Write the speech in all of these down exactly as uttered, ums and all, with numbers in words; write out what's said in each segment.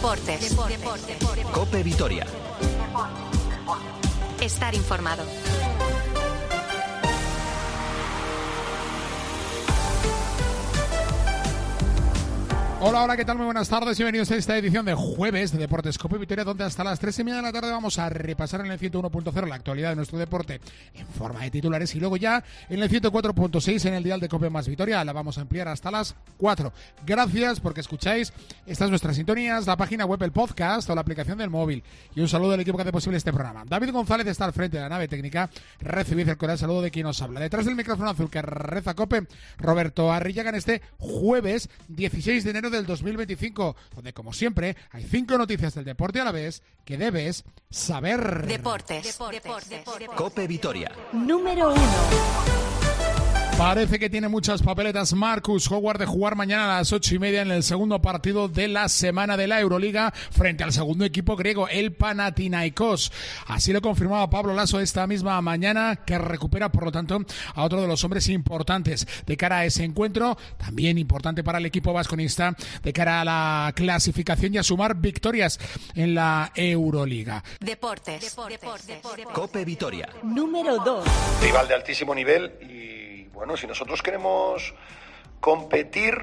Deportes. Deportes. COPE Vitoria. Estar informado. Hola, hola, ¿qué tal? Muy buenas tardes y bienvenidos a esta edición de jueves de Deportes COPE Vitoria, donde hasta las tres y media de la tarde vamos a repasar en el ciento uno punto cero la actualidad de nuestro deporte en forma de titulares y luego ya en el ciento cuatro punto seis en el dial de COPE más Vitoria la vamos a ampliar hasta las cuatro. Gracias porque escucháis estas nuestras sintonías, la página web, el podcast o la aplicación del móvil. Y un saludo al equipo que hace posible este programa. David González está al frente de la nave técnica. Recibid el cordial saludo de quien os habla. Detrás del micrófono azul que reza COPE, Roberto Arrillaga, en este jueves dieciséis de enero del dos mil veinticinco, donde como siempre hay cinco noticias del deporte a la vez que debes saber. Deportes. Deportes. Deportes. COPE Vitoria. Número uno. Parece que tiene muchas papeletas Marcus Howard de jugar mañana a las ocho y media en el segundo partido de la semana de la Euroliga frente al segundo equipo griego, el Panathinaikos. Así lo confirmaba Pablo Laso esta misma mañana, que recupera por lo tanto a otro de los hombres importantes de cara a ese encuentro, también importante para el equipo vasconista de cara a la clasificación y a sumar victorias en la Euroliga. Deportes. Deportes. COPE Vitoria. Número dos. Rival de altísimo nivel y bueno, si nosotros queremos competir,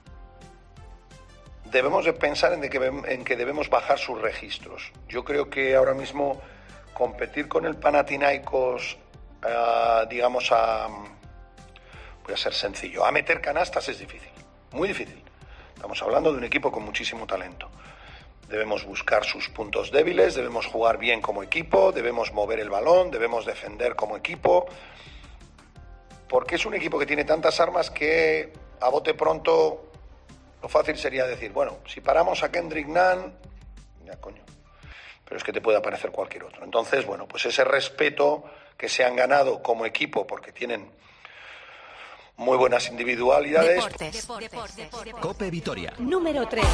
debemos de pensar en, de que, en que debemos bajar sus registros. Yo creo que ahora mismo competir con el Panathinaikos, uh, digamos, a, voy a ser sencillo, a meter canastas es difícil, muy difícil. Estamos hablando de un equipo con muchísimo talento. Debemos buscar sus puntos débiles, debemos jugar bien como equipo, debemos mover el balón, debemos defender como equipo. Porque es un equipo que tiene tantas armas que a bote pronto lo fácil sería decir, bueno, si paramos a Kendrick Nunn, ya coño, pero es que te puede aparecer cualquier otro. Entonces, bueno, pues ese respeto que se han ganado como equipo porque tienen muy buenas individualidades. Deportes. Deportes. COPE Vitoria. Número tres.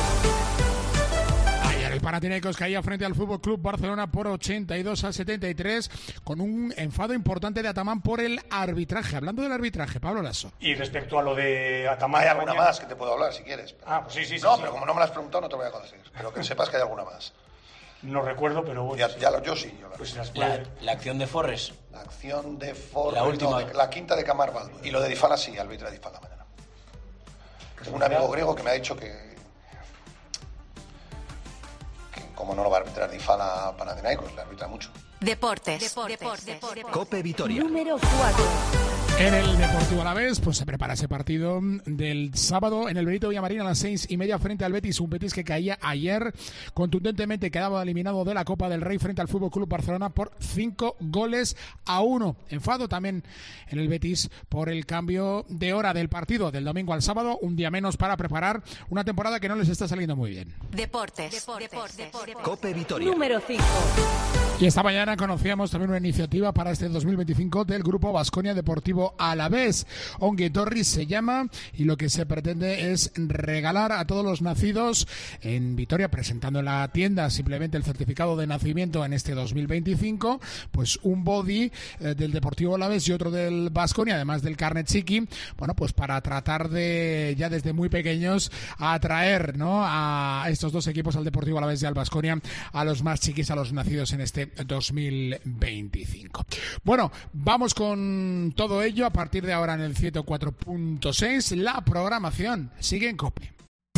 El Panathinaikos caía frente al Fútbol Club Barcelona por ochenta y dos a setenta y tres con un enfado importante de Atamán por el arbitraje. Hablando del arbitraje, Pablo Laso. Y respecto a lo de Atamán... Hay alguna más que te puedo hablar si quieres. Ah, pues sí, sí, sí. No, sí. pero como no me la has preguntado no te lo voy a decir. Pero que sepas que hay alguna más. No recuerdo, pero bueno. Ya, sí. ya lo, yo sí. Yo la, Pues las La, puede... la acción de Forres. la acción de Ford, La última. no, de, la quinta de Camar Baldo. Y lo de Dybala sí, arbitra Dybala mañana. Tengo un amigo griego que me ha dicho que como no lo va a arbitrar Dybala a Panathinaikos, le arbitra mucho. Deportes. Deportes. COPE Vitoria. Número cuatro. En el Deportivo Alavés, pues se prepara ese partido del sábado en el Benito Villamarín a las seis y media frente al Betis, un Betis que caía ayer contundentemente, quedaba eliminado de la Copa del Rey frente al Fútbol Club Barcelona por cinco goles a uno. Enfado también en el Betis por el cambio de hora del partido del domingo al sábado, un día menos para preparar una temporada que no les está saliendo muy bien. Deportes. Deportes. COPE Vitoria. Número cinco. Y esta mañana conocíamos también una iniciativa para este dos mil veinticinco del Grupo Baskonia Deportivo Alavés. Ongi Etorri se llama y lo que se pretende es regalar a todos los nacidos en Vitoria, presentando en la tienda simplemente el certificado de nacimiento en este dos mil veinticinco, pues un body eh, del Deportivo Alavés y otro del Baskonia, además del carnet chiqui, bueno, pues para tratar de ya desde muy pequeños atraer, ¿no?, a estos dos equipos, al Deportivo Alavés y al Baskonia, a los más chiquis, a los nacidos en este dos mil veinticinco. Bueno, vamos con todo ello a partir de ahora en el ciento cuatro punto seis. La programación sigue en COPE.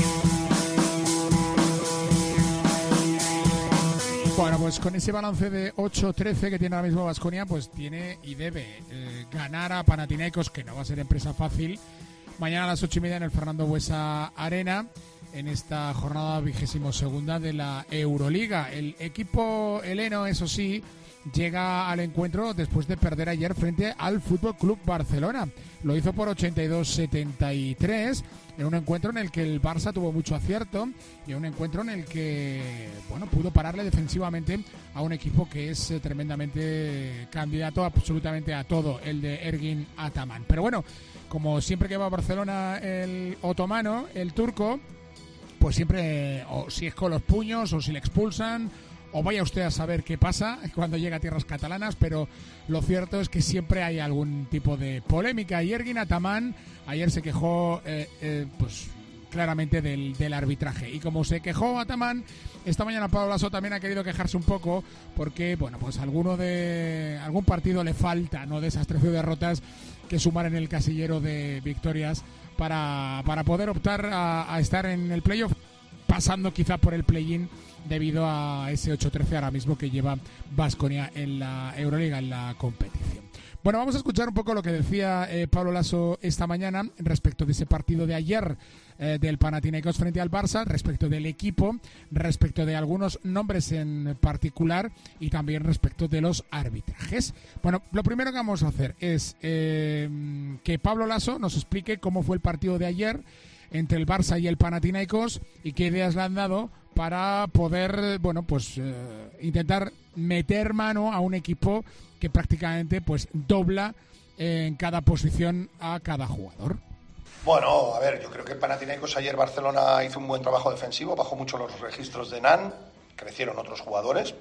Bueno, pues con ese balance de ocho trece que tiene ahora mismo Baskonia, pues tiene y debe eh, ganar a Panathinaikos, que no va a ser empresa fácil, mañana a las ocho y media en el Fernando Buesa Arena, en esta jornada vigésimo segunda de la Euroliga. El equipo heleno, eso sí, llega al encuentro después de perder ayer frente al Fútbol Club Barcelona. Lo hizo por ochenta y dos setenta y tres, en un encuentro en el que el Barça tuvo mucho acierto y en un encuentro en el que, bueno, pudo pararle defensivamente a un equipo que es eh, tremendamente candidato absolutamente a todo, el de Ergin Ataman. Pero bueno, como siempre que va a Barcelona el otomano, el turco, pues siempre, o si es con los puños, o si le expulsan, o vaya usted a saber qué pasa cuando llega a tierras catalanas, pero lo cierto es que siempre hay algún tipo de polémica. Y Ergin Ataman ayer se quejó, eh, eh, pues claramente del, del arbitraje. Y como se quejó Ataman, esta mañana Pablo Laso también ha querido quejarse un poco porque, bueno, pues alguno de algún partido le falta, ¿no?, de esas trece derrotas que sumar en el casillero de victorias para, para poder optar a, a estar en el playoff, pasando quizá por el play-in debido a ese ocho trece ahora mismo que lleva Baskonia en la Euroliga, en la competición. Bueno, vamos a escuchar un poco lo que decía eh, Pablo Laso esta mañana respecto de ese partido de ayer eh, del Panathinaikos frente al Barça, respecto del equipo, respecto de algunos nombres en particular y también respecto de los arbitrajes. Bueno, lo primero que vamos a hacer es eh, que Pablo Laso nos explique cómo fue el partido de ayer entre el Barça y el Panathinaikos y qué ideas le han dado para poder, bueno, pues eh, intentar meter mano a un equipo que prácticamente pues dobla eh, en cada posición a cada jugador. Bueno, a ver, yo creo que Panathinaikos ayer Barcelona hizo un buen trabajo defensivo, bajó mucho los registros de Nan, crecieron otros jugadores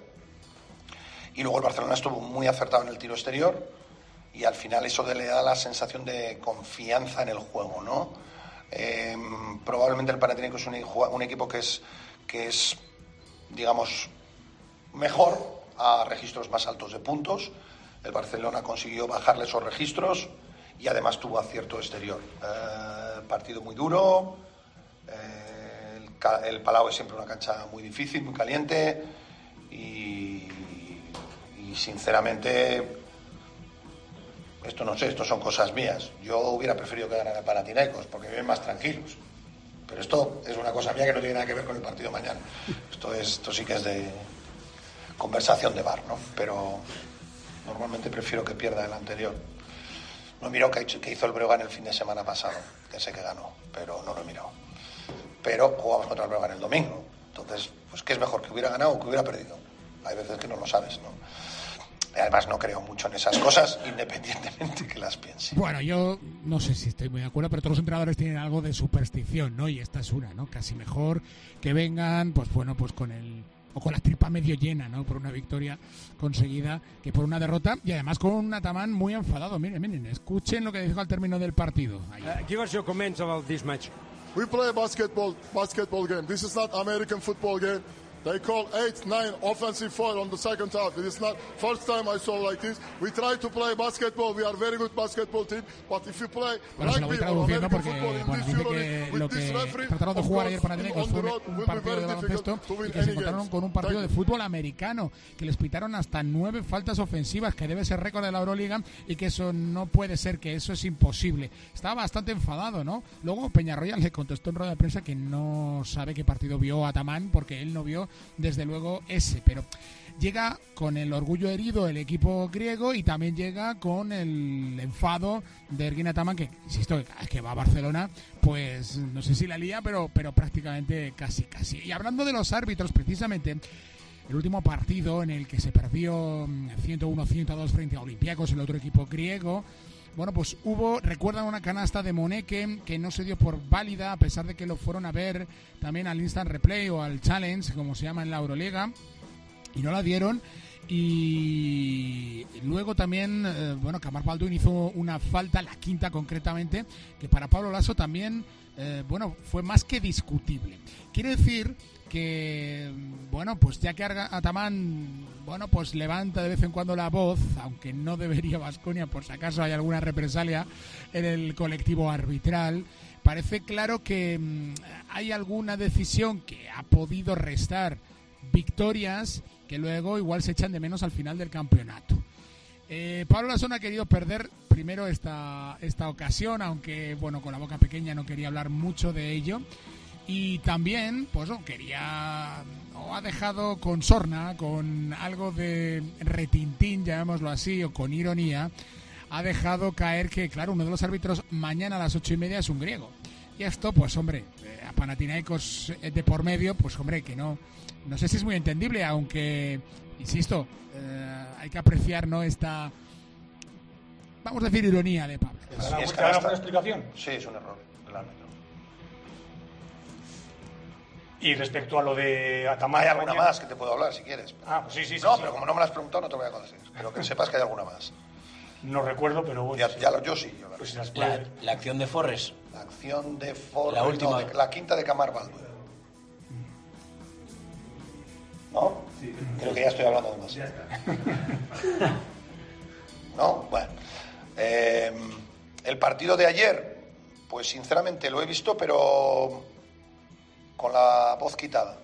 y luego el Barcelona estuvo muy acertado en el tiro exterior y al final eso le da la sensación de confianza en el juego, ¿no? Eh, probablemente el Panathinaikos es un, un equipo que es que es, digamos, mejor a registros más altos de puntos. El Barcelona consiguió bajarle esos registros y además tuvo acierto exterior. Eh, partido muy duro, eh, el, el Palau es siempre una cancha muy difícil, muy caliente y, y sinceramente esto no sé, esto son cosas mías. Yo hubiera preferido que ganara el Panathinaikos porque viven más tranquilos. Pero esto es una cosa mía que no tiene nada que ver con el partido mañana. Esto es, esto sí que es de conversación de bar, ¿no? Pero normalmente prefiero que pierda el anterior. No he mirado qué hizo el Breogán el fin de semana pasado, que sé que ganó, pero no lo he mirado. Pero jugamos contra el Breogán el domingo. Entonces, pues ¿qué es mejor, que hubiera ganado o que hubiera perdido? Hay veces que no lo sabes, ¿no? Además no creo mucho en esas cosas, independientemente que las piense. Bueno, yo no sé si estoy muy de acuerdo, pero todos los entrenadores tienen algo de superstición, ¿no? Y esta es una, ¿no? Casi mejor que vengan, pues bueno, pues con el o con la tripa medio llena, ¿no? Por una victoria conseguida que por una derrota y además con un Ataman muy enfadado. Miren, miren, escuchen lo que dijo al término del partido. Uh, give us your comments about this match. We play a basketball basketball game. This is not American football game. They call eight, nine offensive foul on the second half. It is not first time I saw like this. We try to play basketball. We are very good basketball team. But if you play bueno, rugby or American football in bueno, this dice Euroleague que lo with this que referee, trataron de of jugar course, ayer Panathinaikos fue un, un partido de baloncesto y que se encontraron con un partido de fútbol americano, que les pitaron hasta nueve faltas ofensivas, que debe ser récord de la Euroliga y que eso no puede ser, que eso es imposible. Estaba bastante enfadado, ¿no? Luego Peñarroya le contestó en rueda de prensa que no sabe qué partido vio Ataman porque él no vio, desde luego, ese, pero llega con el orgullo herido el equipo griego y también llega con el enfado de Ergin Ataman, que insisto que cada vez que va a Barcelona pues no sé si la lía, pero, pero prácticamente casi casi. Y hablando de los árbitros, precisamente el último partido en el que se perdió ciento uno a ciento dos frente a Olympiacos, el otro equipo griego, bueno, pues hubo, recuerdan una canasta de Moneke que no se dio por válida, a pesar de que lo fueron a ver también al Instant Replay o al Challenge, como se llama en la Euroliga, y no la dieron. Y luego también, eh, bueno, Camar Baldwin hizo una falta, la quinta concretamente, que para Pablo Laso también, eh, bueno, fue más que discutible. Quiere decir que, bueno, pues ya que Ataman, bueno, pues levanta de vez en cuando la voz, aunque no debería Baskonia, por si acaso hay alguna represalia en el colectivo arbitral, parece claro que mmm, hay alguna decisión que ha podido restar victorias que luego igual se echan de menos al final del campeonato. Eh, Pablo Laso no ha querido perder primero esta, esta ocasión, aunque, bueno, con la boca pequeña no quería hablar mucho de ello. Y también, pues no, quería, o ha dejado con sorna, con algo de retintín, llamémoslo así, o con ironía, ha dejado caer que, claro, uno de los árbitros mañana a las ocho y media es un griego. Y esto, pues hombre, a Panathinaikos de por medio, pues hombre, que no, no sé si es muy entendible, aunque, insisto, eh, hay que apreciar, ¿no?, esta, vamos a decir, ironía de Pablo. Sí, es ¿Te una explicación? Sí, es un error del árbitro. Y respecto a lo de Ataman... Hay alguna más que te puedo hablar, si quieres. Ah, pues sí, sí, sí. No, sí, pero sí. como no me la has preguntado, no te voy a conocer. Pero que sepas que hay alguna más. No recuerdo, pero bueno. Ya, sí. ya lo, yo sí. Yo lo Pues sé. las La, puede- la acción de Forres. La acción de Ford, La última. no, de- la quinta de Camargo. ¿No? Sí. Creo que ya estoy hablando de más. Ya está. ¿No? Bueno. Eh, el partido de ayer, pues sinceramente lo he visto, pero con la voz quitada.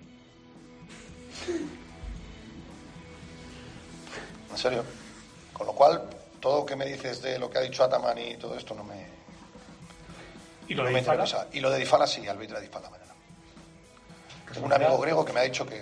En serio. Con lo cual, todo lo que me dices de lo que ha dicho Ataman y todo esto no me... ¿Y lo no de me Dybala? interesa. Y lo de Dybala sí, arbitra Dybala mañana. Tengo un amigo griego que me ha dicho que,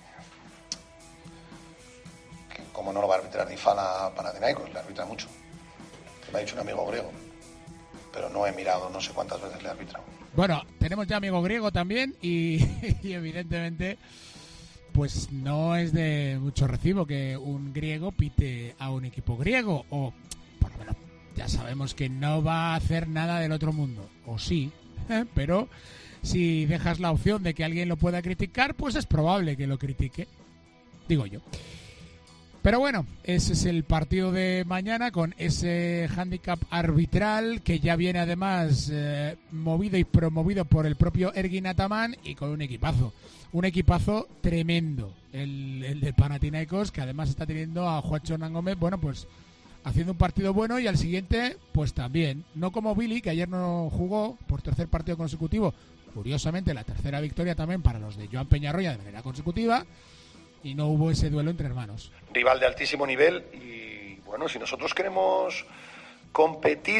que como no lo va a arbitrar Dybala Panathinaikos, le arbitra mucho. Que me ha dicho un amigo griego. Pero no he mirado, no sé cuántas veces le ha arbitrado. Bueno, tenemos ya amigo griego también y, y evidentemente pues no es de mucho recibo que un griego pite a un equipo griego, o por lo menos ya sabemos que no va a hacer nada del otro mundo, o sí, ¿eh? Pero si dejas la opción de que alguien lo pueda criticar, pues es probable que lo critique, digo yo. Pero bueno, ese es el partido de mañana con ese hándicap arbitral que ya viene además eh, movido y promovido por el propio Ergin Ataman y con un equipazo. Un equipazo tremendo, el, el de Panathinaikos, que además está teniendo a Juancho Hernán Gómez, bueno, pues haciendo un partido bueno, y al siguiente, pues también. No como Billy, que ayer no jugó por tercer partido consecutivo. Curiosamente, la tercera victoria también para los de Joan Peñarroya de manera consecutiva. Y no hubo ese duelo entre hermanos. Rival de altísimo nivel y, bueno, si nosotros queremos competir,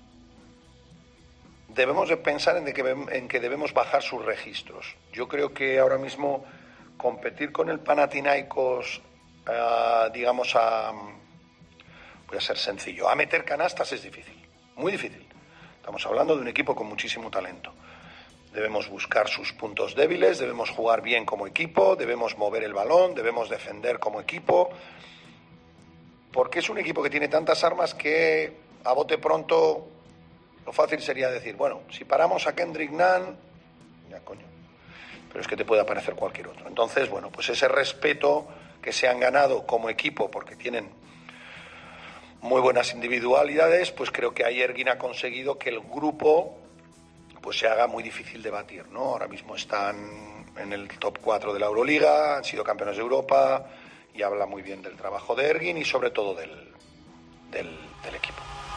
debemos de pensar en, de que, en que debemos bajar sus registros. Yo creo que ahora mismo competir con el Panathinaikos, uh, digamos, a, voy a ser sencillo, a meter canastas es difícil, muy difícil. Estamos hablando de un equipo con muchísimo talento. Debemos buscar sus puntos débiles, debemos jugar bien como equipo, debemos mover el balón, debemos defender como equipo, porque es un equipo que tiene tantas armas que a bote pronto lo fácil sería decir, bueno, si paramos a Kendrick Nunn, ya coño, pero es que te puede aparecer cualquier otro. Entonces, bueno, pues ese respeto que se han ganado como equipo, porque tienen muy buenas individualidades, pues creo que ayer Ergin ha conseguido que el grupo pues se haga muy difícil de batir, ¿no? Ahora mismo están en el top cuatro de la Euroliga, han sido campeones de Europa y habla muy bien del trabajo de Ergin y sobre todo del, del, del equipo.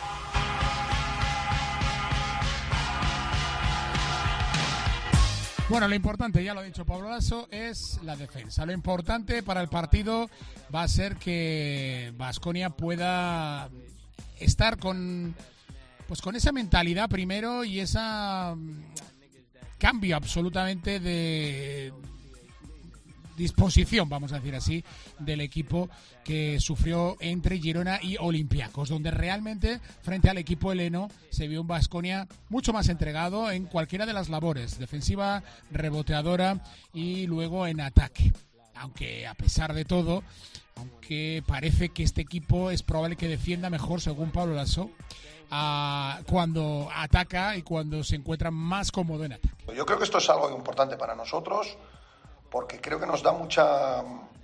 Bueno, lo importante, ya lo ha dicho Pablo Lasso, es la defensa. Lo importante para el partido va a ser que Baskonia pueda estar con... pues con esa mentalidad primero y esa cambio absolutamente de disposición, vamos a decir así, del equipo que sufrió entre Girona y Olympiacos, donde realmente frente al equipo heleno se vio un Baskonia mucho más entregado en cualquiera de las labores, defensiva, reboteadora y luego en ataque. Aunque a pesar de todo, aunque parece que este equipo es probable que defienda mejor, según Pablo Lasso, a cuando ataca y cuando se encuentra más cómodo en ataque. Yo creo que esto es algo importante para nosotros porque creo que nos da mucha,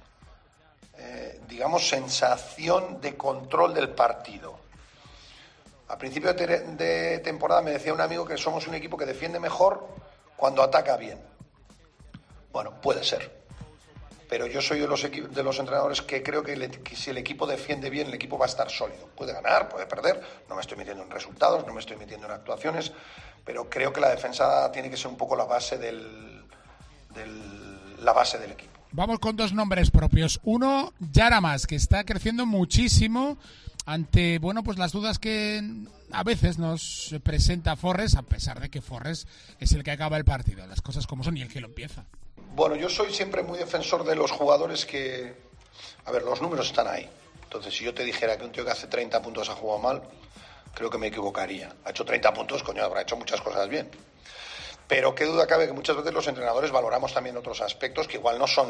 eh, digamos, sensación de control del partido. A principio de, te- de temporada me decía un amigo que somos un equipo que defiende mejor cuando ataca bien. Bueno, puede ser. Pero yo soy de los, equi- de los entrenadores que creo que, le- que si el equipo defiende bien, el equipo va a estar sólido. Puede ganar, puede perder, no me estoy metiendo en resultados, no me estoy metiendo en actuaciones, pero creo que la defensa tiene que ser un poco la base del, del, la base del equipo. Vamos con dos nombres propios. Uno, Yaramas, que está creciendo muchísimo ante, bueno, pues las dudas que a veces nos presenta Forres, a pesar de que Forres es el que acaba el partido, las cosas como son y el que lo empieza. Bueno, yo soy siempre muy defensor de los jugadores que... A ver, los números están ahí. Entonces, si yo te dijera que un tío que hace treinta puntos ha jugado mal, creo que me equivocaría. Ha hecho treinta puntos, coño, habrá hecho muchas cosas bien. Pero qué duda cabe que muchas veces los entrenadores valoramos también otros aspectos que igual no son,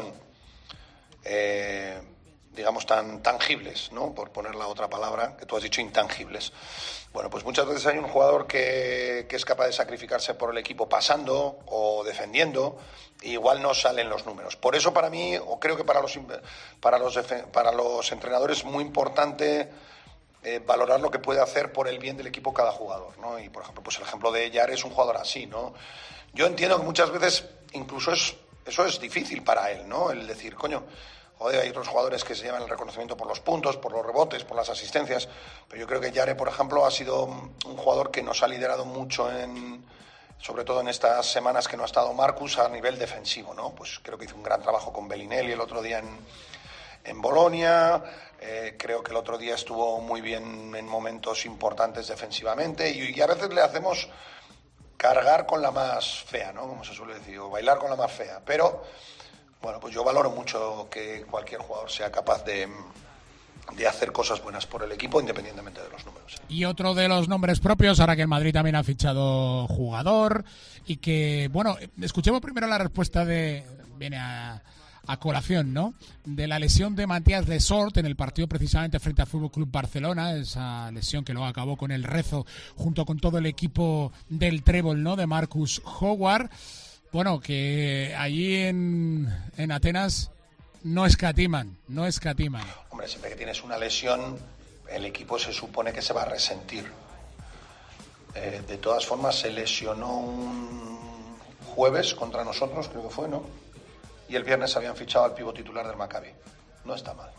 eh, digamos, tan tangibles, ¿no? Por poner la otra palabra, que tú has dicho intangibles. Bueno, pues muchas veces hay un jugador que, que es capaz de sacrificarse por el equipo pasando o defendiendo, e igual no salen los números. Por eso para mí, o creo que para los, para los, para los entrenadores es muy importante eh, valorar lo que puede hacer por el bien del equipo cada jugador, ¿no? Y, por ejemplo, pues el ejemplo de Yare es un jugador así, ¿no? Yo entiendo que muchas veces incluso es, eso es difícil para él, ¿no? El decir, coño, joder, hay otros jugadores que se llevan el reconocimiento por los puntos, por los rebotes, por las asistencias, pero yo creo que Yare, por ejemplo, ha sido un jugador que nos ha liderado mucho en... sobre todo en estas semanas que no ha estado Marcus a nivel defensivo, ¿no? Pues creo que hizo un gran trabajo con Bellinelli el otro día en, en Bolonia, eh, creo que el otro día estuvo muy bien en momentos importantes defensivamente y, y a veces le hacemos cargar con la más fea, ¿no? Como se suele decir, o bailar con la más fea, pero bueno, pues yo valoro mucho que cualquier jugador sea capaz de... de hacer cosas buenas por el equipo independientemente de los números. Y otro de los nombres propios, ahora que el Madrid también ha fichado jugador y que, bueno, escuchemos primero la respuesta de, viene a, a colación, ¿no? De la lesión de Matías Lesort en el partido precisamente frente al F C Barcelona, esa lesión que luego acabó con el rezo junto con todo el equipo del Trébol, ¿no? De Marcus Howard. Bueno, que allí en, en Atenas no escatiman, no escatiman. Hombre, siempre que tienes una lesión, el equipo se supone que se va a resentir. Eh, de todas formas, se lesionó un jueves contra nosotros, creo que fue, ¿no? Y el viernes habían fichado al pívot titular del Maccabi. No está mal.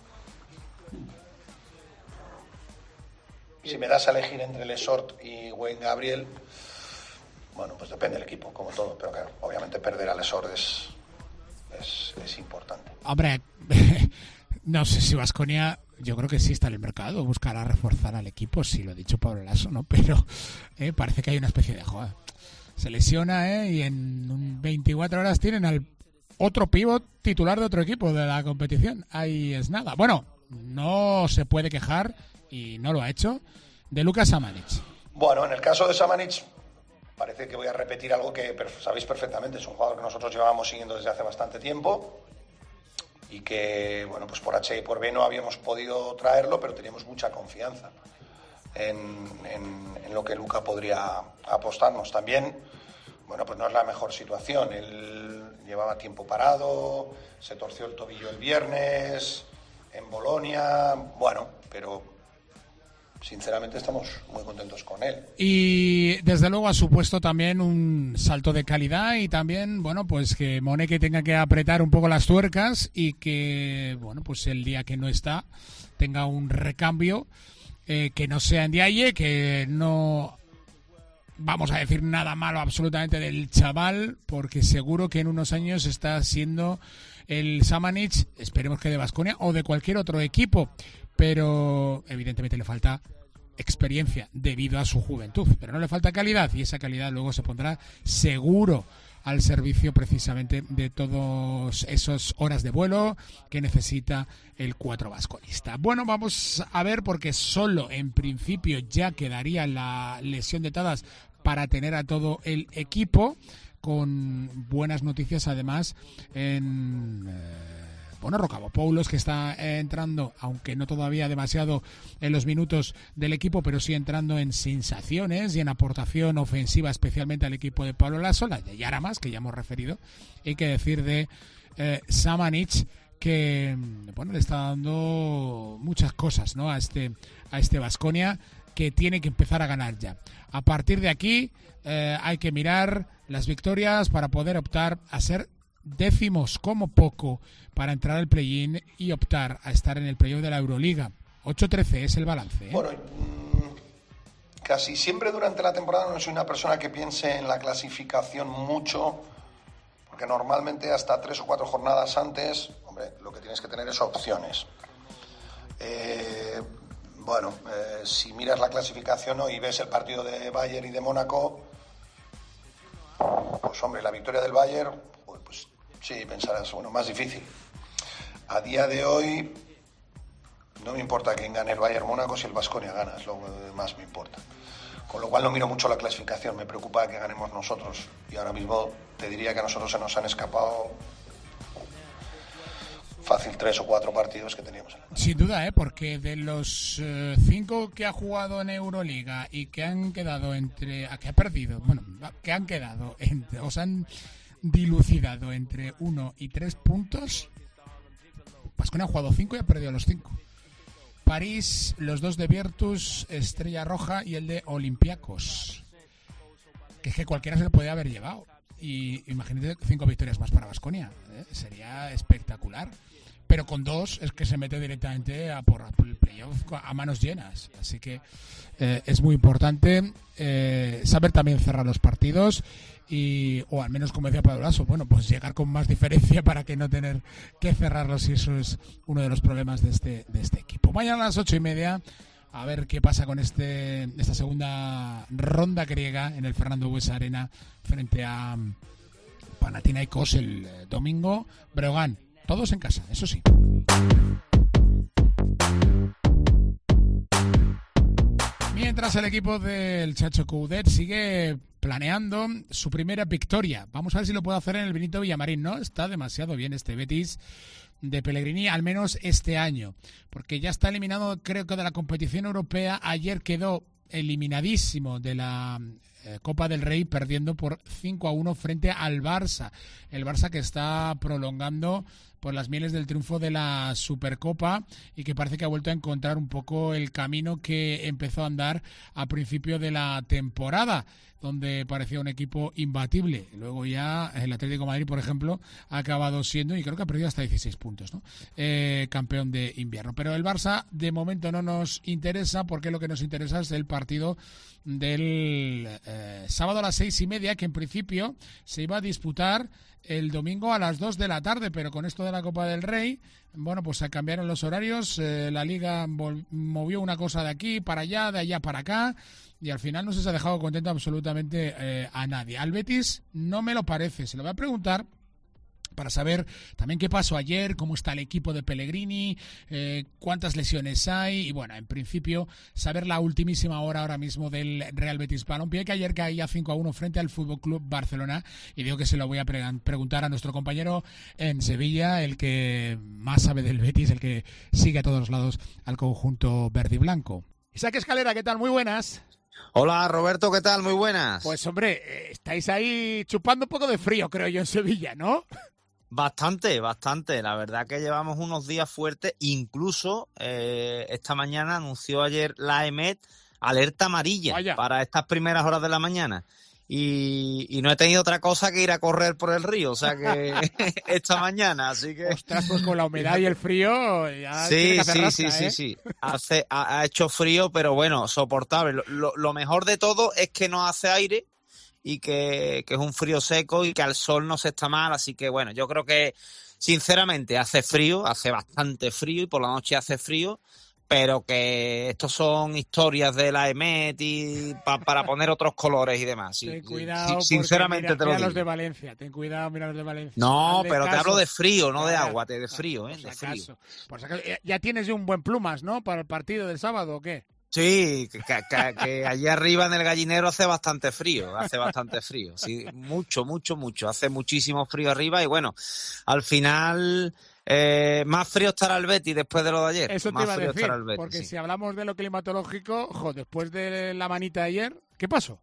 Si me das a elegir entre Lesort y Wayne Gabriel, bueno, pues depende del equipo, como todo. Pero claro, obviamente perder a Lesort es... Es, es importante. Hombre, no sé si Baskonia, yo creo que sí está en el mercado, buscará reforzar al equipo, sí, lo ha dicho Pablo Lasso, ¿no? Pero eh, parece que hay una especie de joder. Se lesiona, ¿eh? Y en veinticuatro horas tienen al otro pívot titular de otro equipo de la competición. Ahí es nada. Bueno, no se puede quejar, y no lo ha hecho, de Luka Samanic. Bueno, en el caso de Samanic, parece que voy a repetir algo que sabéis perfectamente. Es un jugador que nosotros llevábamos siguiendo desde hace bastante tiempo y que, bueno, pues por H y por B no habíamos podido traerlo, pero teníamos mucha confianza en, en, en lo que Luka podría apostarnos. También, bueno, pues no es la mejor situación. Él llevaba tiempo parado, se torció el tobillo el viernes en Bolonia, bueno, pero... sinceramente estamos muy contentos con él. Y desde luego ha supuesto también un salto de calidad y también, bueno, pues que Moneke tenga que apretar un poco las tuercas y que, bueno, pues el día que no está tenga un recambio, eh, que no sea Ndiaye, que no vamos a decir nada malo absolutamente del chaval, porque seguro que en unos años está siendo el Samanic, esperemos que de Baskonia o de cualquier otro equipo, pero evidentemente le falta experiencia debido a su juventud, pero no le falta calidad y esa calidad luego se pondrá seguro al servicio precisamente de todos esos horas de vuelo que necesita el cuatro vasconista. Bueno, vamos a ver, porque solo en principio ya quedaría la lesión de Tadas para tener a todo el equipo, con buenas noticias además en... Eh, Bueno, Rocabopoulos, que está entrando, aunque no todavía demasiado en los minutos del equipo, pero sí entrando en sensaciones y en aportación ofensiva, especialmente al equipo de Pablo Lasso, la de Yaramas, que ya hemos referido. Hay que decir de eh, Samanic, que bueno, le está dando muchas cosas, ¿no? a este a este Baskonia, que tiene que empezar a ganar ya. A partir de aquí eh, hay que mirar las victorias para poder optar a ser décimos como poco para entrar al play-in y optar a estar en el playoff de la Euroliga. ocho trece es el balance, ¿eh? Bueno, casi siempre durante la temporada no soy una persona que piense en la clasificación mucho, porque normalmente hasta tres o cuatro jornadas antes, hombre, lo que tienes que tener es opciones. Eh, bueno, eh, si miras la clasificación hoy y ves el partido de Bayern y de Mónaco, pues hombre, la victoria del Bayern, pues sí, pensarás, bueno, más difícil. A día de hoy no me importa quién gane el Bayern Mónaco si el Baskonia gana, es lo que más me importa. Con lo cual no miro mucho la clasificación, me preocupa que ganemos nosotros. Y ahora mismo te diría que a nosotros se nos han escapado fácil tres o cuatro partidos que teníamos en la mano. Sin duda, ¿eh? Porque de los eh, cinco que ha jugado en Euroliga y que han quedado entre... que ha perdido, bueno, que han quedado entre... o sea, han dilucidado entre uno y tres puntos, Baskonia ha jugado cinco y ha perdido los cinco. París, los dos de Virtus, Estrella Roja y el de Olympiacos. Que es que cualquiera se lo podía haber llevado. Y imagínate cinco victorias más para Baskonia. ¿eh? Sería espectacular. Pero con dos es que se mete directamente a por, a por el playoff a manos llenas. Así que eh, es muy importante eh, saber también cerrar los partidos y, o al menos, como decía Pablo Lasso, bueno, pues llegar con más diferencia para que no tener que cerrarlos, y eso es uno de los problemas de este, de este equipo. Mañana a las ocho y media, a ver qué pasa con este esta segunda ronda griega en el Fernando Buesa Arena frente a Panathinaikos el eh, domingo. Breogán. Todos en casa, eso sí. Mientras el equipo del Chacho Coudet sigue planeando su primera victoria. Vamos a ver si lo puede hacer en el Benito Villamarín, ¿no? Está demasiado bien este Betis de Pellegrini, al menos este año. Porque ya está eliminado, creo que de la competición europea. Ayer quedó eliminadísimo de la eh, Copa del Rey, perdiendo por cinco a uno frente al Barça. El Barça que está prolongando por las mieles del triunfo de la Supercopa y que parece que ha vuelto a encontrar un poco el camino que empezó a andar a principio de la temporada, donde parecía un equipo imbatible. Luego ya el Atlético de Madrid, por ejemplo, ha acabado siendo, y creo que ha perdido hasta dieciséis puntos, ¿no? Eh, campeón de invierno. Pero el Barça de momento no nos interesa, porque lo que nos interesa es el partido del eh, sábado a las seis y media, que en principio se iba a disputar el domingo a las dos de la tarde, pero con esto de la Copa del Rey, bueno, pues se cambiaron los horarios, eh, la Liga vol- movió una cosa de aquí para allá, de allá para acá, y al final no se ha dejado contento absolutamente eh, a nadie. Al Betis no me lo parece, se lo voy a preguntar para saber también qué pasó ayer, cómo está el equipo de Pellegrini, eh, cuántas lesiones hay, y bueno, en principio saber la ultimísima hora ahora mismo del Real Betis Balompié, que ayer caía cinco a uno frente al Fútbol Club Barcelona, y digo que se lo voy a pre- preguntar a nuestro compañero en Sevilla, el que más sabe del Betis, el que sigue a todos lados al conjunto verde y blanco. Isaac Escalera, ¿qué tal? Muy buenas. Hola Roberto, ¿qué tal? Muy buenas. Pues hombre, eh, estáis ahí chupando un poco de frío, creo yo, en Sevilla, ¿no? Bastante, bastante. La verdad que llevamos unos días fuertes. Incluso eh, esta mañana anunció ayer la E M E T alerta amarilla Vaya. para estas primeras horas de la mañana. Y, y no he tenido otra cosa que ir a correr por el río, o sea que esta mañana, así que... Ostras, pues con la humedad y el frío ya sí, tiene que hacer sí, rasca, sí, ¿eh? sí, sí, hace, ha, ha hecho frío, pero bueno, soportable. Lo, lo, lo mejor de todo es que no hace aire y que, que es un frío seco y que al sol no se está mal, así que bueno, yo creo que sinceramente hace frío, hace bastante frío y por la noche hace frío, pero que estos son historias de la E M E T y pa, para poner otros colores y demás. Sí, ten cuidado, sí, sinceramente mira, te lo mira digo. los de Valencia, ten cuidado, mira los de Valencia. No, Hazle pero caso. te hablo de frío, no de Ya, agua, te de frío, ¿eh? Por De si frío. acaso. Por si acaso. Ya tienes ya un buen plumas, ¿no? Para el partido del sábado, ¿o qué? Sí, que, que, que allí arriba en el gallinero hace bastante frío, hace bastante frío, sí, mucho, mucho, mucho, hace muchísimo frío arriba y bueno, al final eh, más frío estará el Betis después de lo de ayer. Eso te más iba a frío decir, estará el Betis, porque sí. si hablamos de lo climatológico, ojo, después de la manita de ayer, ¿qué pasó?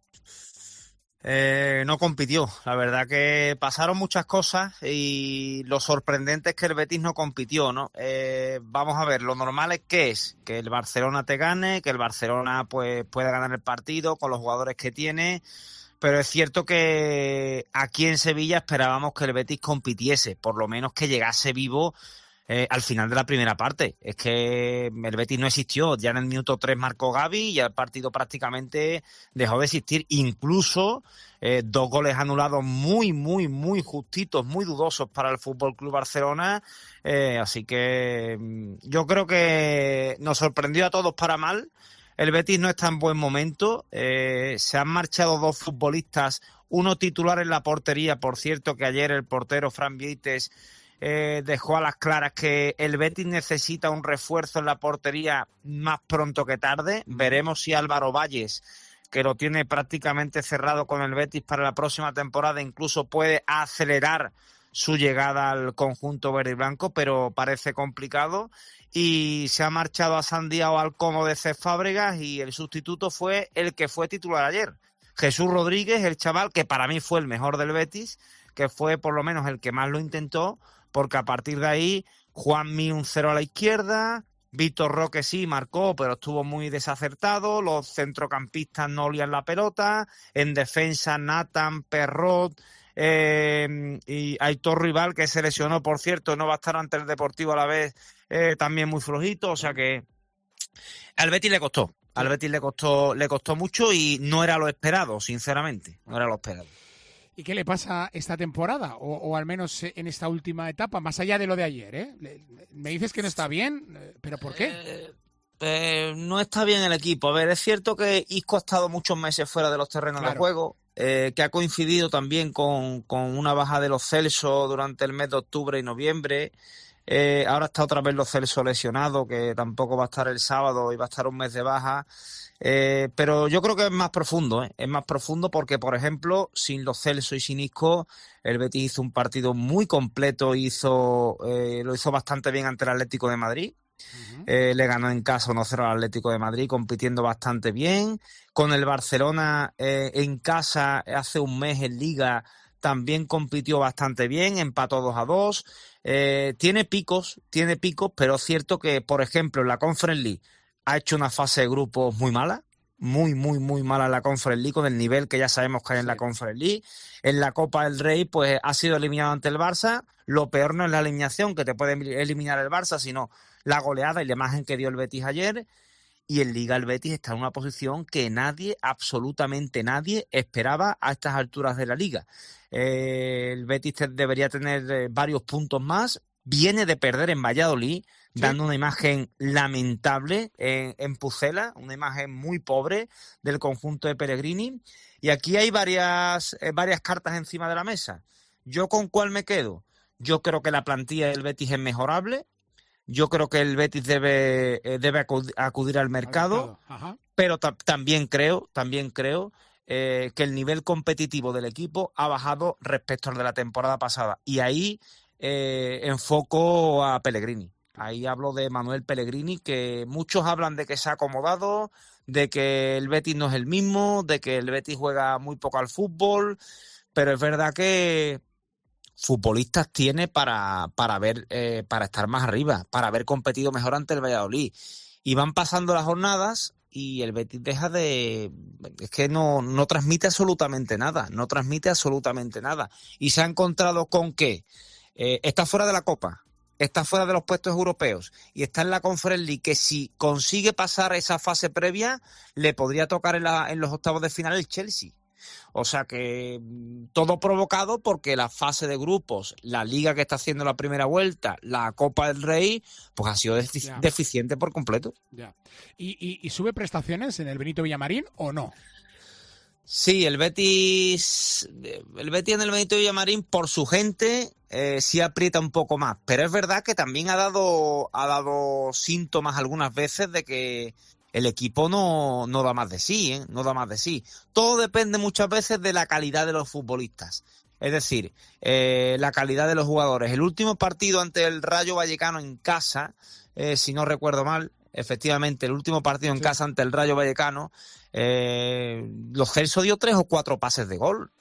Eh, no compitió, la verdad que pasaron muchas cosas y lo sorprendente es que el Betis no compitió, ¿no? Eh, vamos a ver, lo normal es que es que el Barcelona te gane, que el Barcelona pues pueda ganar el partido con los jugadores que tiene, pero es cierto que aquí en Sevilla esperábamos que el Betis compitiese, por lo menos que llegase vivo Eh, al final de la primera parte. Es que el Betis no existió. Ya en el minuto tres marcó Gavi y ya el partido prácticamente dejó de existir. Incluso eh, dos goles anulados muy, muy, muy justitos, muy dudosos para el Fútbol Club Barcelona. Eh, así que yo creo que nos sorprendió a todos para mal. El Betis no está en buen momento. Eh, se han marchado dos futbolistas, uno titular en la portería. Por cierto, que ayer el portero Fran Vieites Eh, dejó a las claras que el Betis necesita un refuerzo en la portería más pronto que tarde. Veremos si Álvaro Valles, que lo tiene prácticamente cerrado con el Betis para la próxima temporada, incluso puede acelerar su llegada al conjunto verde y blanco, pero parece complicado. Y se ha marchado a Santiago Alcomo de Cés Fábregas y el sustituto fue el que fue titular ayer, Jesús Rodríguez, el chaval que para mí fue el mejor del Betis, que fue por lo menos el que más lo intentó, porque a partir de ahí Juanmi un cero a la izquierda, Víctor Roque sí marcó, pero estuvo muy desacertado. Los centrocampistas no olían la pelota. En defensa, Nathan, Perrot eh, y Aitor Rival, que se lesionó, por cierto, no va a estar ante el Deportivo a la vez, eh, también muy flojito. O sea que al Betis le costó. Al Betis le costó, le costó mucho y no era lo esperado, sinceramente. No era lo esperado. ¿Y qué le pasa esta temporada? O, o al menos en esta última etapa, más allá de lo de ayer, ¿eh? Me dices que no está bien, ¿pero por qué? Eh, eh, no está bien el equipo. A ver, es cierto que Isco ha estado muchos meses fuera de los terrenos Claro. de juego, eh, que ha coincidido también con, con una baja de los Celso durante el mes de octubre y noviembre. Eh, ahora está otra vez los Celso lesionado, que tampoco va a estar el sábado y va a estar un mes de baja. Eh, pero yo creo que es más profundo, ¿eh? Es más profundo porque, por ejemplo, sin los Celso y sin Isco, el Betis hizo un partido muy completo, hizo eh, lo hizo bastante bien ante el Atlético de Madrid. Uh-huh. Eh, le ganó en casa uno cero al Atlético de Madrid, compitiendo bastante bien. Con el Barcelona eh, en casa hace un mes en Liga también compitió bastante bien, empató dos a dos. Eh, tiene picos, tiene picos, pero es cierto que, por ejemplo, en la Conference League ha hecho una fase de grupos muy mala, muy, muy, muy mala en la Conference League, con el nivel que ya sabemos que hay en la Conference League. En la Copa del Rey, pues ha sido eliminado ante el Barça. Lo peor no es la eliminación, que te puede eliminar el Barça, sino la goleada y la imagen que dio el Betis ayer. Y en Liga el Betis está en una posición que nadie, absolutamente nadie, esperaba a estas alturas de la Liga. Eh, el Betis te, debería tener eh, varios puntos más. Viene de perder en Valladolid, sí, dando una imagen lamentable en, en Pucela, una imagen muy pobre del conjunto de Pellegrini. Y aquí hay varias, eh, varias cartas encima de la mesa. ¿Yo con cuál me quedo? Yo creo que la plantilla del Betis es mejorable. Yo creo que el Betis debe, eh, debe acudir al mercado, Ajá. pero ta- también creo, también creo eh, que el nivel competitivo del equipo ha bajado respecto al de la temporada pasada. Y ahí eh, enfoco a Pellegrini. Ahí hablo de Manuel Pellegrini, que muchos hablan de que se ha acomodado, de que el Betis no es el mismo, de que el Betis juega muy poco al fútbol, pero es verdad que futbolistas tiene para, para ver eh, para estar más arriba, para haber competido mejor ante el Valladolid. Y van pasando las jornadas y el Betis deja de... Es que no, no transmite absolutamente nada, no transmite absolutamente nada. Y se ha encontrado con que eh, está fuera de la Copa, está fuera de los puestos europeos y está en la Conference League, que si consigue pasar esa fase previa, le podría tocar en, la, en los octavos de final el Chelsea. O sea que todo provocado porque la fase de grupos, la liga que está haciendo la primera vuelta, la Copa del Rey, pues ha sido defic- Ya. deficiente por completo. Ya. ¿Y, y, ¿Y sube prestaciones en el Benito Villamarín o no? Sí, el Betis, el Betis en el Benito Villamarín, por su gente, eh, sí aprieta un poco más. Pero es verdad que también ha dado, ha dado síntomas algunas veces de que el equipo no, no da más de sí, ¿eh? No da más de sí. Todo depende muchas veces de la calidad de los futbolistas. Es decir, eh, la calidad de los jugadores. El último partido ante el Rayo Vallecano en casa, eh, si no recuerdo mal, efectivamente, el último partido en Sí. casa ante el Rayo Vallecano, eh, los Celso dio tres o cuatro pases de gol.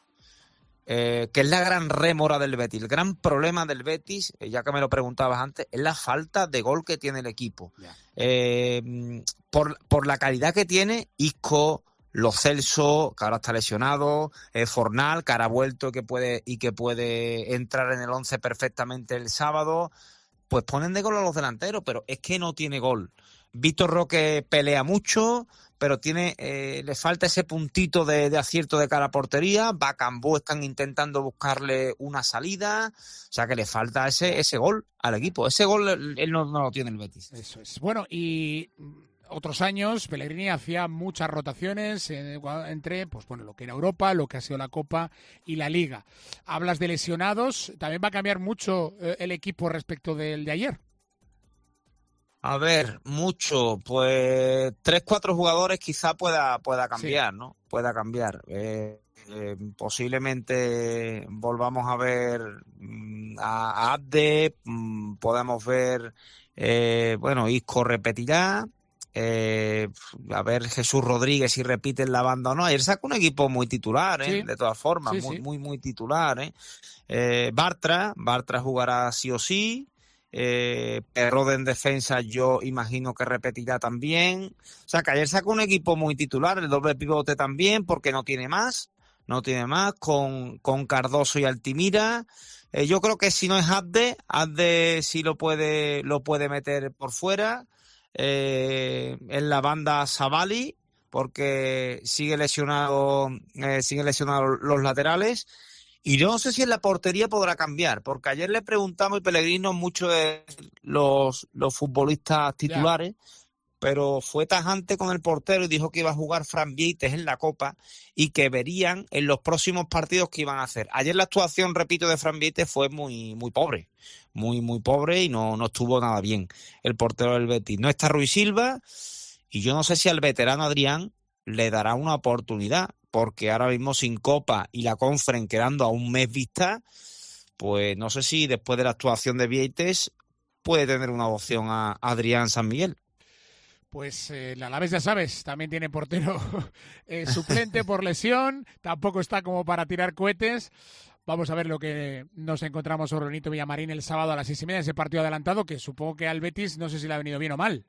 Eh, que es la gran rémora del Betis. El gran problema del Betis, eh, ya que me lo preguntabas antes, es la falta de gol que tiene el equipo. Ya. Eh, por, por la calidad que tiene Isco, Lo Celso, que ahora está lesionado, eh, Fornal, que ahora ha vuelto y que puede, y que puede entrar en el once perfectamente el sábado, pues ponen de gol a los delanteros, pero es que no tiene gol. Víctor Roque pelea mucho, pero tiene eh, le falta ese puntito de, de acierto de cara a portería. Bakambu están intentando buscarle una salida, o sea que le falta ese ese gol al equipo. Ese gol él, él no, no lo tiene el Betis. Eso es. Bueno, y otros años Pellegrini hacía muchas rotaciones eh, entre pues bueno, lo que era Europa, lo que ha sido la Copa y la Liga. Hablas de lesionados, ¿también va a cambiar mucho eh, el equipo respecto del de ayer? A ver, mucho, pues tres, cuatro jugadores quizá pueda pueda cambiar, sí. ¿no? Pueda cambiar. Eh, eh, posiblemente volvamos a ver mm, a, a Abde, mm, podamos ver, eh, bueno, Isco repetirá, eh, a ver Jesús Rodríguez si repite en la banda o no. Ayer sacó un equipo muy titular, ¿eh? Sí. De todas formas, sí, muy, sí. muy, muy titular, ¿eh? Eh, Bartra, Bartra jugará sí o sí. Eh, Perrode en defensa yo imagino que repetirá también. O sea, que ayer sacó un equipo muy titular, el doble pivote también, porque no tiene más, no tiene más, con, con Cardoso y Altimira. Eh, yo creo que si no es Abde, Abde sí lo puede, lo puede meter por fuera. Eh, en la banda Savali, porque sigue lesionado, eh, sigue lesionado los laterales. Y yo no sé si en la portería podrá cambiar, porque ayer le preguntamos y Pellegrino mucho de los, los futbolistas titulares, yeah. pero fue tajante con el portero y dijo que iba a jugar Fran Vieites en la Copa y que verían en los próximos partidos que iban a hacer. Ayer la actuación, repito, de Fran Vieites fue muy, muy pobre, muy, muy pobre y no, no estuvo nada bien el portero del Betis. No está Ruiz Silva y yo no sé si al veterano Adrián le dará una oportunidad, porque ahora mismo sin Copa y la Conference quedando a un mes vista, pues no sé si después de la actuación de Vieites puede tener una opción a Adrián San Miguel. Pues eh, el Alavés, ya sabes, también tiene portero eh, suplente por lesión, tampoco está como para tirar cohetes. Vamos a ver lo que nos encontramos sobre Benito Villamarín el sábado a las seis y media, ese partido adelantado, que supongo que al Betis no sé si le ha venido bien o mal.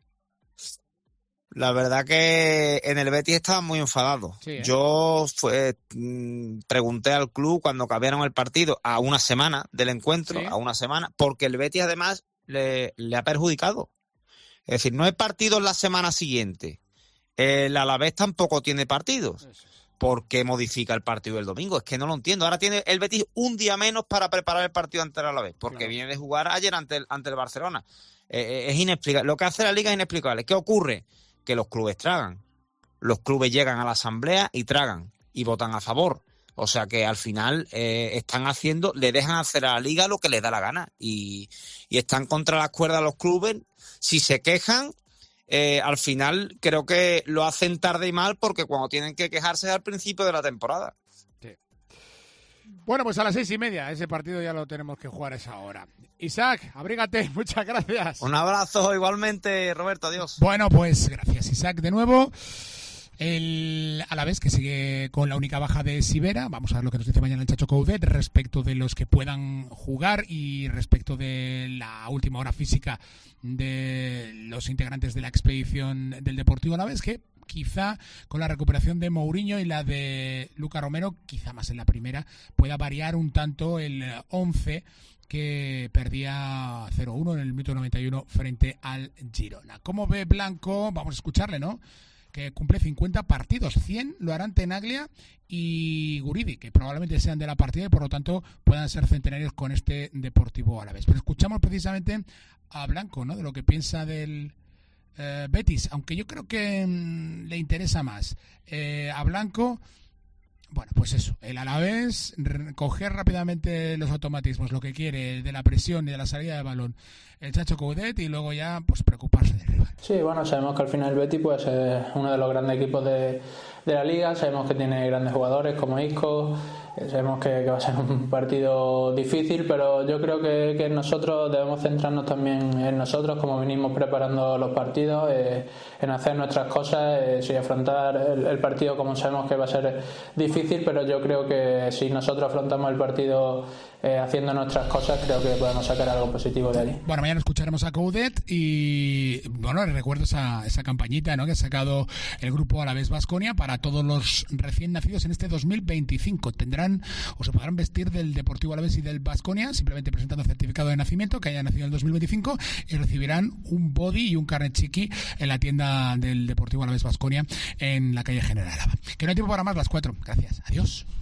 La verdad que en el Betis estaban muy enfadados. Sí, ¿eh? Yo fue, mmm, pregunté al club cuando cambiaron el partido a una semana del encuentro, sí. a una semana, porque el Betis además le, le ha perjudicado. Es decir, no hay partidos la semana siguiente. El Alavés tampoco tiene partidos. ¿Por qué modifica el partido del domingo? Es que no lo entiendo. Ahora tiene el Betis un día menos para preparar el partido ante el Alavés, porque claro. viene de jugar ayer ante el, ante el Barcelona. Eh, es inexplicable. Lo que hace la Liga es inexplicable. ¿Qué ocurre? Que los clubes tragan. Los clubes llegan a la asamblea y tragan y votan a favor. O sea que al final eh, están haciendo, le dejan hacer a la Liga lo que les da la gana y, y están contra las cuerdas los clubes. Si se quejan, eh, al final creo que lo hacen tarde y mal, porque cuando tienen que quejarse es al principio de la temporada. Sí. Bueno, pues a las seis y media, ese partido ya lo tenemos que jugar a esa hora. Isaac, abrígate, muchas gracias. Un abrazo igualmente, Roberto, adiós. Bueno, pues gracias, Isaac, de nuevo. El Alavés, que sigue con la única baja de Sivera. Vamos a ver lo que nos dice mañana el Chacho Coudet respecto de los que puedan jugar y respecto de la última hora física de los integrantes de la expedición del Deportivo Alavés, que quizá con la recuperación de Mourinho y la de Luca Romero, quizá más en la primera, pueda variar un tanto el once que perdía cero uno en el minuto noventa y uno frente al Girona. ¿Cómo ve Blanco? Vamos a escucharle, ¿no? Que cumple cincuenta partidos, cien lo harán Tenaglia y Guridi, que probablemente sean de la partida y por lo tanto puedan ser centenarios con este Deportivo Alavés. Pero escuchamos precisamente a Blanco, ¿no? De lo que piensa del eh, Betis, aunque yo creo que mmm, le interesa más eh, a Blanco. Bueno, pues eso, el Alavés, coger rápidamente los automatismos, lo que quiere, de la presión y de la salida de balón, el Chacho Coudet, y luego ya pues preocuparse del rival. Sí, bueno, sabemos que al final el Betis pues, es uno de los grandes equipos de, de la Liga, sabemos que tiene grandes jugadores como Isco, sabemos que, que va a ser un partido difícil, pero yo creo que, que nosotros debemos centrarnos también en nosotros, como venimos preparando los partidos, eh, en hacer nuestras cosas, eh, sí, afrontar el, el partido como sabemos que va a ser difícil, pero yo creo que si nosotros afrontamos el partido eh, haciendo nuestras cosas, creo que podemos sacar algo positivo de ahí. Bueno, mañana escucharemos a Coudet y bueno, les recuerdo esa, esa campañita, ¿no?, que ha sacado el grupo Alavés Baskonia para todos los recién nacidos en este dos mil veinticinco. Tendrán o se podrán vestir del Deportivo Alavés y del Baskonia, simplemente presentando certificado de nacimiento que haya nacido en el dos mil veinticinco, y recibirán un body y un carnet chiqui en la tienda del Deportivo Alavés Baskonia en la calle General Álava. Que no hay tiempo para más, las cuatro. Gracias. Adiós.